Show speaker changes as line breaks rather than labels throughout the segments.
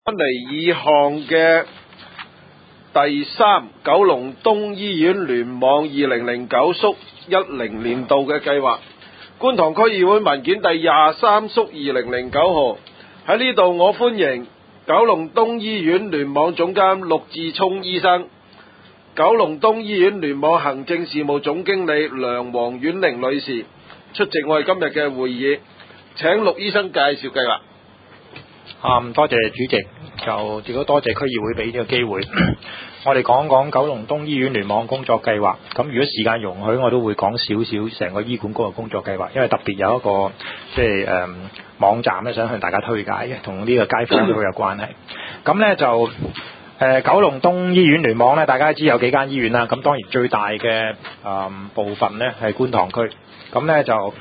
翻嚟二項嘅第三九龍東醫院聯網2009縮10年度嘅計劃，觀塘區議會文件第23縮2009號。喺呢度我歡迎九龍東醫院聯網總監陸志聰醫生、九龍東醫院聯網行政事務總經理梁黃婉玲女士出席我哋今日嘅會議。請陸醫生介紹計劃。
多謝主席，就亦都多謝區議會俾呢個機會，我哋講講九龍東醫院聯網工作計劃。咁如果時間容許，我都會講少少成個醫管局嘅工作計劃，因為特別有一個網站咧，想向大家推介嘅，同呢個街坊都好有關係。咁咧就九龍東醫院聯網咧，大家知有幾間醫院啦。咁當然最大嘅部分咧係觀塘區。咁咧就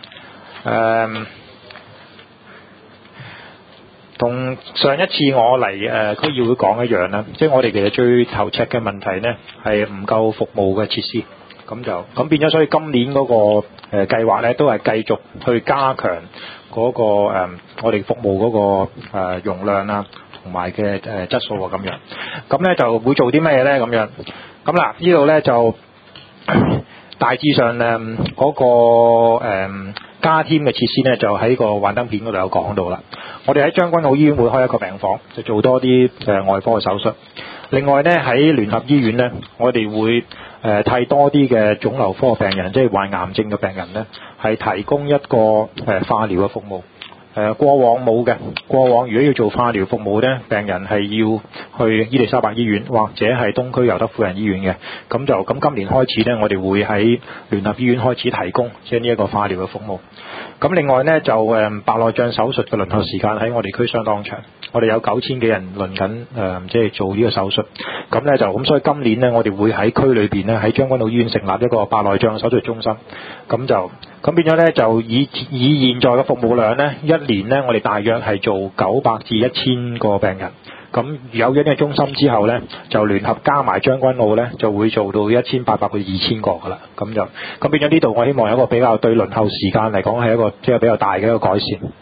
同上一次我嚟區議會講一樣啦，即係我哋其實最頭赤嘅問題呢係唔夠服務嘅設施，咁變咗，所以今年嗰個計劃呢都係繼續去加強嗰個我哋服務嗰個容量啊，同埋嘅質素啊咁樣。咁呢就會做啲咩呢？咁樣咁嗱，呢度呢就大致上嗰個加添嘅設施呢，就喺個幻燈片嗰度有講到啦。我哋喺將軍澳醫院會開一個病房，就做多啲外科嘅手術。另外呢，喺聯合醫院呢，我哋會替多啲嘅腫瘤科病人，即係患癌症嘅病人呢，係提供一個化療嘅服務。過往冇嘅，過往如果要做化療服務呢，病人係要去伊利沙伯醫院或者係東區尤德夫人醫院嘅。咁今年開始呢，我哋會喺聯合醫院開始提供即係呢一個化療嘅服務。咁另外呢，就白內障手術嘅輪候時間喺我哋區相當長，我哋有9000幾人輪緊即係做呢個手術。咁所以今年呢，我哋會喺區裏邊呢，喺將軍澳醫院成立一個白內障手術中心。咁變咗呢，就以現在嘅服務量呢，一年呢，我哋大約係做900至1000個病人。咁有咗呢個中心之後呢，就聯合加埋將軍澳呢，就會做到1800至2000個噶啦。咁變咗呢度，我希望有一個比較對輪候時間嚟講係一個即係比較大嘅一個改善。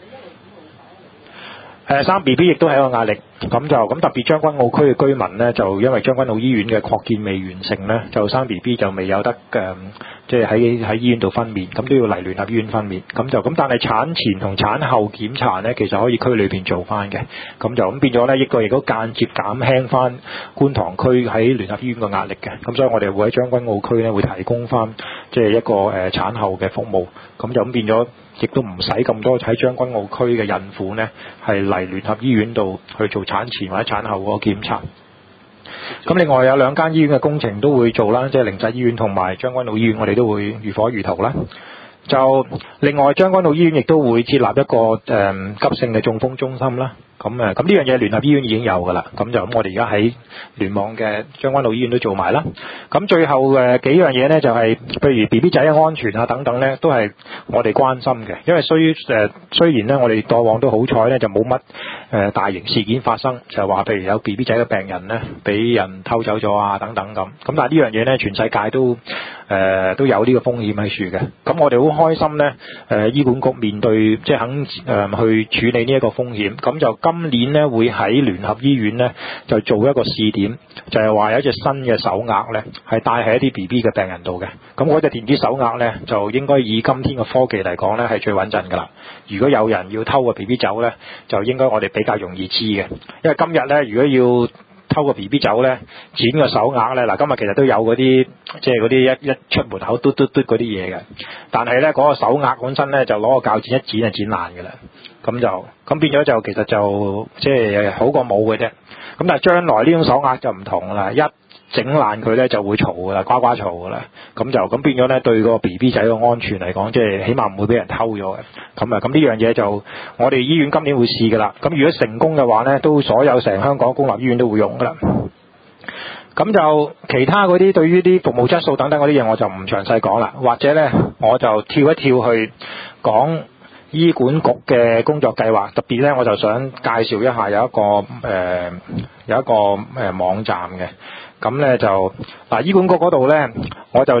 生 BB 亦都係一個壓力，咁特別將軍澳區嘅居民呢，就因為將軍澳醫院嘅擴建未完成呢，就生 BB 就未有得即係喺醫院度分娩，咁都要嚟聯合醫院分娩。咁但係產前同產後檢查呢，其實可以區裏邊做翻嘅。咁變咗呢，亦都間接減輕翻觀塘區喺聯合醫院嘅壓力嘅。咁所以我哋會喺將軍澳區呢，會提供翻即係一個產後嘅服務。咁變咗，亦都唔使咁多喺將軍澳區嘅孕婦呢，係嚟聯合醫院度去做產前或者產後嗰個檢查。咁另外有2間醫院嘅工程都會做啦，即係靈實醫院同埋將軍澳醫院，我哋都會如火如荼啦。就另外將軍澳醫院亦都會設立一個急性嘅中風中心啦。咁呢樣嘢聯合醫院已經有㗎啦。咁我哋而家喺聯網嘅將軍澳醫院都做埋啦。咁最後幾樣嘢呢，就係譬如 BB 仔嘅安全啊等等呢，都係我哋關心嘅。因為雖然呢，我哋過往都好彩呢，就冇乜大型事件發生，就係話譬如有 BB 仔嘅病人呢，俾人偷走咗啊等等咁。咁但係呢樣嘢呢，全世界都有呢個風險喺處嘅。咁我哋好開心呢，醫管局面對即係肯去處理呢一個風險。咁就今年呢，會喺聯合醫院呢，就做一個試點，就係話有一隻新嘅手鐲呢，係戴喺一啲 BB 嘅病人度嘅。咁嗰隻電子手鐲呢，就應該以今天嘅科技嚟講呢，係最穩陣㗎啦。如果有人要偷個 BB 走呢，就應該我哋比較容易知嘅。因為今日呢，如果要偷個 BB 走呢，剪個手鐲呢，嗱今日其實都有嗰啲即係嗰啲一出門口嘟嘟嘟嗰啲嘢嘅，但係呢，嗰個手鐲本身呢，就攞個鉸剪一剪就剪爛㗎啦。咁變咗就其實就即係好過冇嘅啫。咁但係將來呢種手鐲就唔同啦，一整爛佢呢就會嘈㗎啦，呱呱嘈㗎啦。咁變咗呢，對個 BB 仔嘅安全嚟講，即係起碼唔會俾人偷咗嘅。咁呢樣嘢就我哋醫院今年會試㗎啦。咁如果成功嘅話呢，都所有成香港公立醫院都會用㗎啦。咁就其他嗰啲對於啲服務質素等等嗰啲嘢，我就唔詳細講啦。或者呢，我就跳一跳去講醫管局嘅工作計劃。特別呢，我就想介紹一下有一個網站嘅。咁呢就醫管局嗰度呢，我就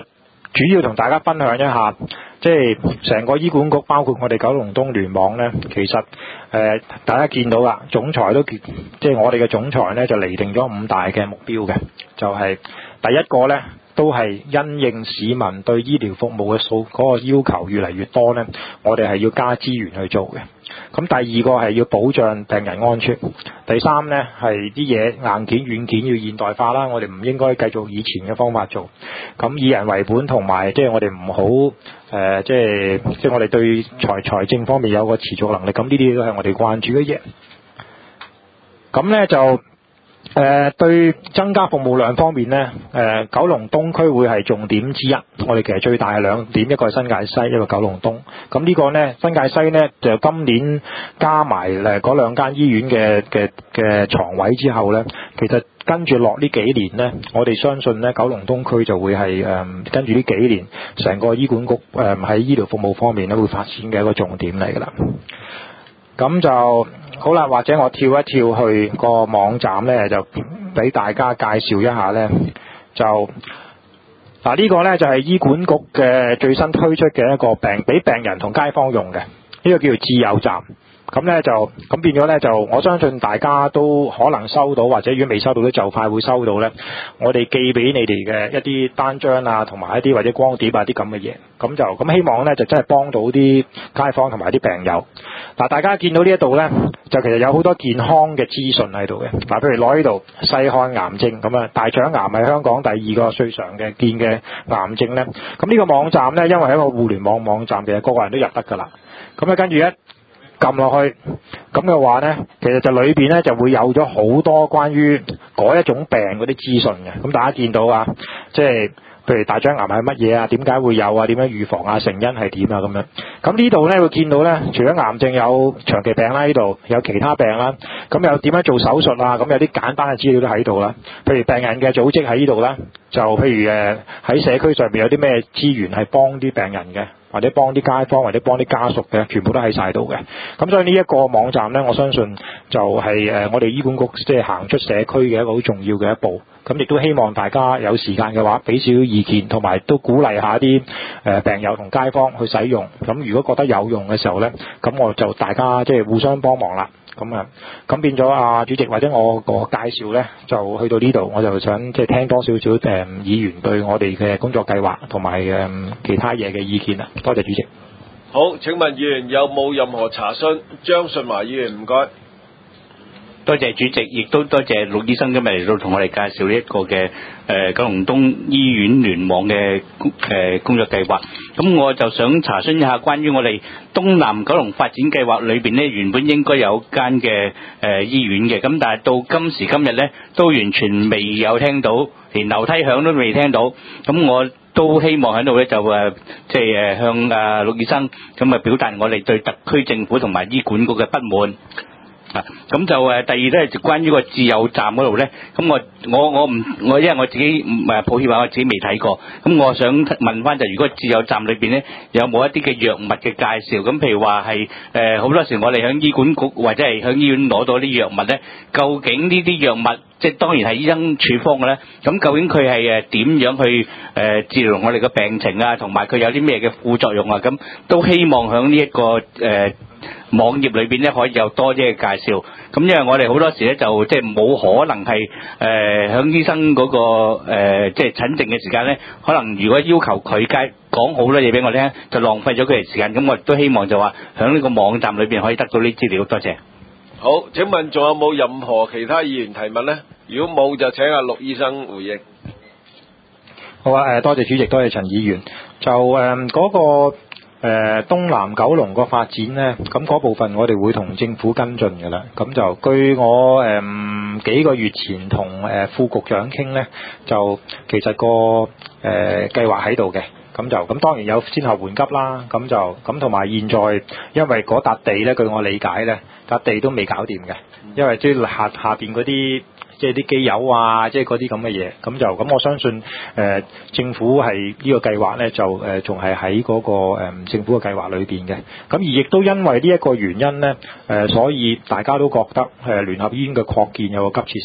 主要同大家分享一下，即係成個醫管局包括我哋九龍東聯網呢，其實大家見到啦，總裁都即係我哋嘅總裁呢，就釐定咗5大嘅目標嘅，就係第一個呢，都係因應市民對醫療服務嘅嗰個要求越嚟越多呢，我哋係要加資源去做嘅。咁第二個係要保障病人安全，第三呢係啲嘢硬件軟件要現代化啦，我哋唔應該繼續以前嘅方法做，咁以人為本，同埋即係我哋唔好即係我哋對財政方面有個持續能力，咁呢啲都係我哋關注嘅嘢。咁呢就對增加服務量方面呢，九龍東區會係重點之一。我哋其實最大係2點，一個係新界西，一個九龍東。咁呢個呢，新界西呢，就今年加埋嗰2間醫院嘅床位之後呢，其實跟住落呢幾年呢，我哋相信呢，九龍東區就會係跟住呢幾年成個醫管局喺醫療服務方面呢會發展嘅一個重點嚟㗎啦。咁就好啦，或者我跳一跳去個網站呢，就俾大家介紹一下呢。就呢個呢，就係醫管局嘅最新推出嘅一個俾病人同街坊用嘅，呢個叫做智友站。咁呢就咁變咗呢，就我相信大家都可能收到，或者如果未收到都就快會收到呢。我哋寄俾你哋嘅一啲單張啊，同埋一啲或者光碟啊啲咁嘅嘢。咁希望呢，就真係幫到啲街坊同埋啲病友。大家見到呢一度呢，就其實有好多健康嘅資訊喺度嘅。譬如攞呢度細看癌症咁啊，大腸癌係香港第2個最常嘅見嘅癌症呢。咁呢個網站呢，因為係一個互聯網網站，其實個個人都入得㗎啦。咁跟住撳落去，咁嘅話呢，其實就裏邊呢就會有咗好多關於嗰一種病嗰啲資訊嘅。咁大家見到啊，即係譬如大腸癌係乜嘢啊，點解會有啊，點樣預防啊，成因係點啊咁樣。咁呢度呢會見到呢，除咗癌症有長期病啦，呢度有其他病啦，咁有點樣做手術啊，咁有啲簡單嘅資料都喺度啦。譬如病人嘅組織喺呢度啦，就譬如喺社區上面有啲咩資源係幫啲病人嘅，或者幫啲街坊，或者幫啲家屬嘅，全部都喺晒度嘅。咁所以呢一個網站呢，我相信就係我哋醫管局即係行出社區嘅一個好重要嘅一步。咁亦都希望大家有時間嘅話，俾少少意見，同埋都鼓勵下啲病友同街坊去使用。咁如果覺得有用嘅時候呢，咁我就大家即係互相幫忙啦。咁變咗主席或者我個介紹呢，就去到呢度，我就想即係聽多少少議員對我哋嘅工作計劃同埋其他嘢嘅意見啦。多謝主席。
好，請問議員有冇任何查詢？張順華議員，唔該。
多謝主席，亦都多謝陸醫生今日嚟到同我哋介紹呢一個嘅九龍東醫院聯網嘅工作計劃。咁我就想查詢一下關於我哋東南九龍發展計劃裏邊呢，原本應該有間嘅醫院嘅，咁但係到今時今日呢，都完全未有聽到，連樓梯響都未聽到。咁我都希望喺度呢，就即係向陸醫生咁表達我哋對特區政府同埋醫管局嘅不滿。咁就第二咧，就關於個智友站嗰度咧，咁我因為我自己抱歉話我自己未睇過，咁我想問翻就如果智友站裏邊咧有冇一啲嘅藥物嘅介紹？咁譬如話係好多時我哋響醫管局或者係響醫院攞到啲藥物咧，究竟呢啲藥物即係當然係醫生處方嘅咧，咁究竟佢係點樣去治療我哋嘅病情啊，同埋佢有啲咩嘅副作用啊？咁都希望響呢一個網頁裏邊咧可以有多啲嘅介紹，咁因為我哋好多時咧就即係冇可能係響醫生嗰個即係診症嘅時間咧，可能如果要求佢講好多嘢俾我聽，就浪費咗佢哋時間。咁我亦都希望就話響呢個網站裏邊可以得到呢啲資料。多謝。
好，請問仲有冇任何其他議員提問呢？如果冇，就請阿陸醫生回應。
好啊，多謝主席，多謝陳議員。就嗰個東南九龍個發展呢，咁嗰部分我哋會同政府跟進㗎啦。咁就據我幾個月前同副局長傾呢，就其實個計劃喺度嘅。咁當然有先後緩急啦。咁同埋現在因為嗰笪地呢，據我理解呢，笪地都未搞掂嘅，因為即係下邊嗰啲。即係啲機油啊，即係嗰啲咁嘅嘢，咁我相信政府係呢個計劃呢，就仲係喺嗰個政府嘅計劃裏邊嘅。咁而亦都因為呢一個原因呢，所以大家都覺得聯合醫院嘅擴建有個急切性。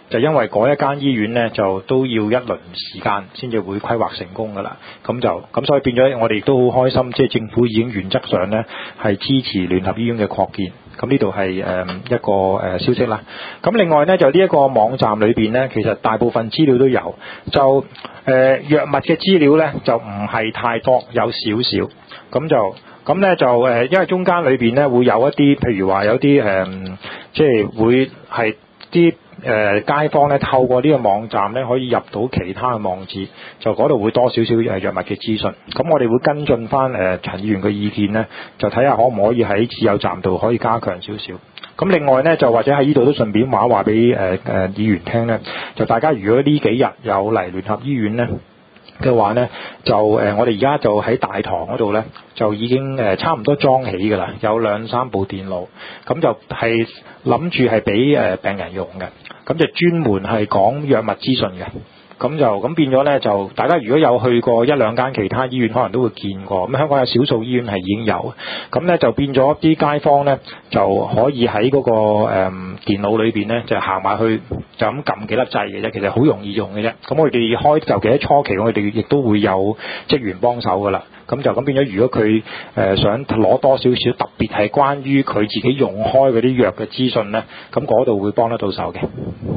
就因為嗰一間醫院咧就都要一輪時間先至會規劃成功㗎啦。咁所以變咗我哋亦都好開心，即係政府已經原則上咧係支持聯合醫院嘅擴建。咁呢度係一個消息啦。咁另外咧就呢一個網站裏邊咧，其實大部分資料都有，就藥物嘅資料咧就唔係太多，有少少。咁咧就因為中間裏邊咧會有一啲，譬如話有啲即係會係啲街坊咧透過呢個網站咧可以入到其他嘅網址，就嗰度會多少少藥物嘅資訊。咁我哋會跟進翻陳議員嘅意見咧，就睇下可唔可以喺自有站度可以加強少少。咁另外咧就或者喺呢度都順便話俾議員聽咧，就大家如果呢幾日有嚟聯合醫院咧嘅話咧，就我哋而家就喺大堂嗰度咧，就已經差唔多裝起㗎啦，有2-3部電腦，咁就係諗住係俾病人用嘅，咁就專門係講藥物資訊嘅。咁變咗咧，就大家如果有去過1-2間其他醫院，可能都會見過。咁香港有少數醫院係已經有，咁咧就變咗啲街坊咧就可以喺嗰個電腦裏邊咧就行埋去，就咁撳幾粒掣嘅啫，其實好容易用嘅啫。咁我哋開就幾初期，我哋亦都會有職員幫手噶啦。咁變咗，如果佢想攞多少少特別係關於佢自己用開嗰啲藥嘅資訊咧，咁嗰度會幫得到手嘅。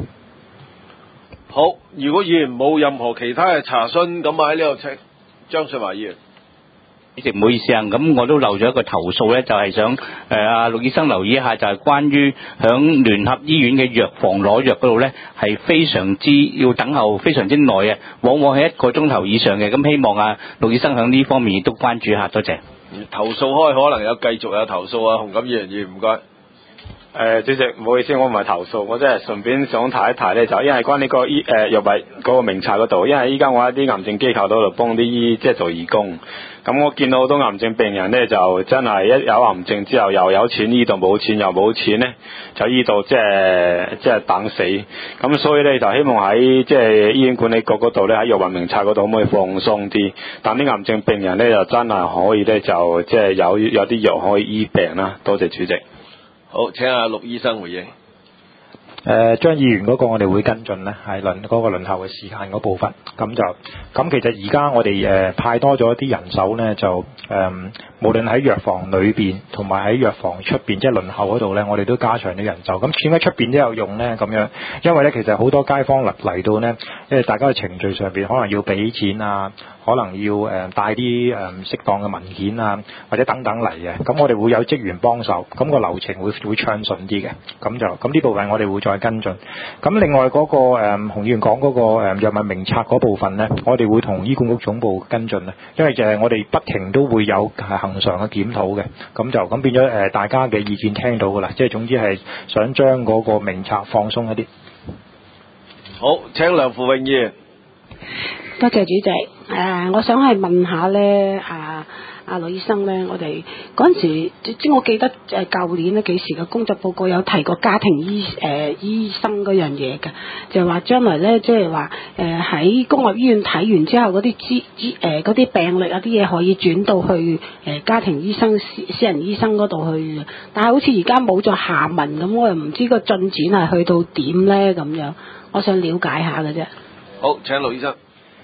好，如果議員冇任何其他嘅查詢，咁喺呢度請張瑞華議員。
主席唔好意思啊，咁我都漏咗一個投訴咧，就係想阿陸醫生留意一下，就係關於響聯合醫院嘅藥房攞藥嗰度咧，係非常之要等候非常之耐嘅，往往係1個鐘頭以上嘅。咁希望啊陸醫生響呢方面亦都關注一下，多謝。
投訴開可能有繼續有投訴啊，洪錦議員唔該。
主席唔好意思，我唔係投訴，我真係順便想提一提咧，就因為關呢個藥物嗰個名冊嗰度，因為依家我喺啲癌症機構嗰度幫啲即係做義工，咁我見到好多癌症病人咧，就真係一有癌症之後又有錢醫到冇錢，又冇錢咧就醫到即係等死，咁所以咧就希望喺即係醫院管理局嗰度咧喺藥物名冊嗰度可唔可以放鬆啲，但啲癌症病人咧就真係可以咧就即係有啲藥可以醫病啦。多謝主席。
好，請阿陸醫生回應。
張議員嗰個我哋會跟進咧，係嗰個輪候嘅時間嗰部分。咁其實而家我哋派多咗啲人手咧，就無論喺藥房裏邊同埋喺藥房出邊，即係輪候嗰度咧，我哋都加長啲人手。咁點解出邊都有用咧？咁樣，因為咧其實好多街坊嚟到咧，因為大家嘅程序上邊可能要俾錢啊，可能要帶啲適當嘅文件啊，或者等等嚟嘅。咁我哋會有職員幫手，咁個流程會暢順啲嘅。咁呢部分我哋會再跟進。咁另外嗰個洪議員講嗰個藥物名冊嗰部分咧，我哋會同醫管局總部跟進啊，因為我哋不停都會有恆常嘅檢討嘅。咁變咗大家嘅意見聽到㗎啦，即係總之係想將嗰個名冊放鬆一啲。
好，請梁扶榮議員。
多謝主席。我想係問下咧，阿陸醫生咧，我哋嗰陣時，即我記得舊年咧幾時嘅工作報告有提過家庭醫生嗰樣嘢㗎，就係話將來咧，即係話喺公立醫院睇完之後嗰啲嗰啲病歷啊啲嘢可以轉到去家庭醫生、私人醫生嗰度去，但係好似而家冇咗下文咁，我又唔知個進展係去到點咧咁樣，我想了解下嘅啫。
好，請陸醫生。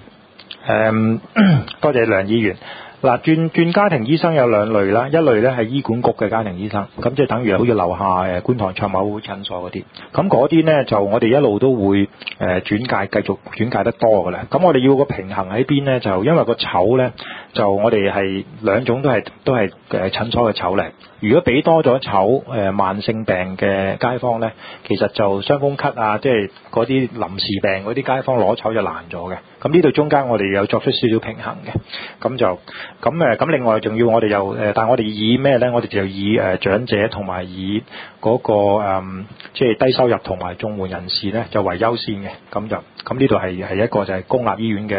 多謝梁議員。嗱，轉家庭醫生有兩類啦，一類咧係醫管局嘅家庭醫生，咁即係等於好似樓下觀塘賽馬會診所嗰啲，咁嗰啲咧就我哋一路都會繼續轉介得多㗎啦。咁我哋要個平衡喺邊咧？就因為個籌咧，就我哋係兩種都係診所嘅籌嚟。如果俾多咗籌慢性病嘅街坊咧，其實就傷風咳啊，即係嗰啲臨時病嗰啲街坊攞籌就難咗嘅。咁呢度中間我哋有作出少少平衡嘅，咁另外仲要我哋又但係我哋以咩咧？我哋就以長者同埋以嗰個即係低收入同埋綜援人士咧就為優先嘅。咁呢度係一個就係公立醫院嘅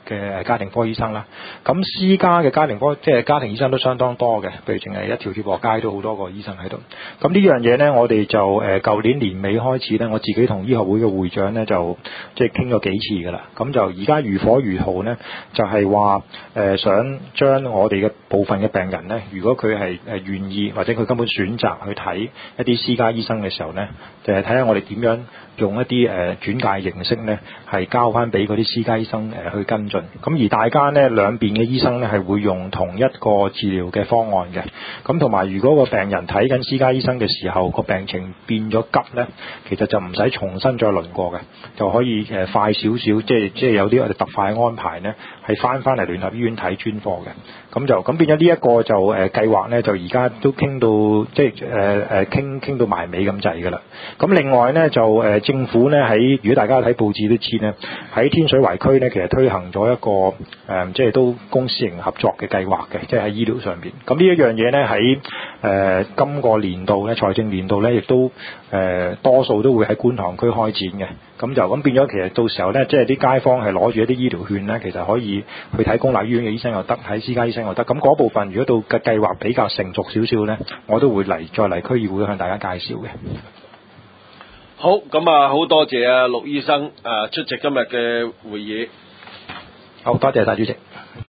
嘅家庭科醫生啦。咁私家嘅家庭科即係家庭醫生都相當多嘅，譬如淨係一條鐵婆街都好多個醫生喺度。咁呢樣嘢呢，我哋就舊年年尾開始呢，我自己同醫學會嘅會長呢，就即係傾咗幾次㗎啦。咁就而家如火如荼呢，就係話想將我哋嘅部分嘅病人呢，如果佢係願意或者佢根本選擇去睇一啲私家醫生嘅時候呢，就係睇下我哋點樣用一啲轉介形式呢，係交翻俾嗰啲私家醫生去跟進。咁而大家呢，兩邊嘅醫生呢，係會用同一個治療嘅方案嘅。咁同埋如果個病人睇緊私家醫生嘅時候，個病情變咗急呢，其實就唔使重新再輪過嘅，就可以快少少，即係有啲我哋特快安排呢，係翻嚟聯合醫院睇專科嘅。咁變咗呢一個就計劃呢，就而家都傾到即係傾到埋尾咁滯㗎啦。咁另外呢，就政府呢，喺如果大家睇報紙都知呢，喺天水圍區呢，其實推行咗一個即係都公私營合作嘅計劃嘅，即係喺醫療上邊。咁呢一樣嘢呢，喺今個年度呢，財政年度呢，亦都多數都會喺觀塘區開展嘅。咁變咗，其實到時候呢，即係啲街坊係攞住一啲醫療券呢，其實可以去睇公立醫院嘅醫生又得，睇私家醫生又得。咁嗰部分如果到嘅計劃比較成熟少少呢，我都會再嚟區議會向大家介紹嘅。
好，咁啊，好多謝啊陸醫生出席今日嘅會議。
好多謝晒主席。